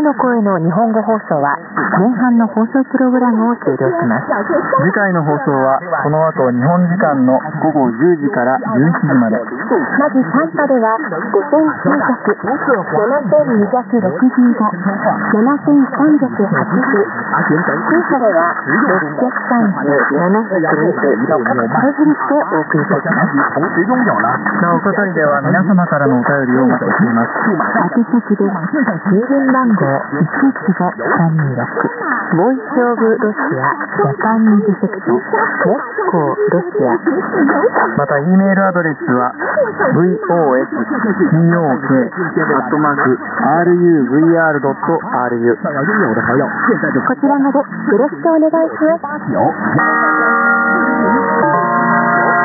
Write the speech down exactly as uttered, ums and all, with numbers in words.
の声の日本語放送は前半の放送プログラムを終了します。 次回の放送はこの後日本時間のごごじゅうじからじゅうしちじまで。 まず短波ではごせんきゅうひゃく、ななせんにひゃくろくじゅうご、ななせんさんびゃくはちじゅう、中波ではろっぴゃくさんじゅう、ななひゃくにじゅうろくキロヘルツでお送りいたします。 なお係では皆様からのお便りをお待ちしています。 宛先です。郵便番号いちいちごさんにろく、ボイスオブロシアジャパニーズセクション、モスコーロシア。 また E メールアドレスは ブイオーエスティーオーケー アットマーク アールユーブイアール ドット アールユー。 こちらまでよろしくお願いします。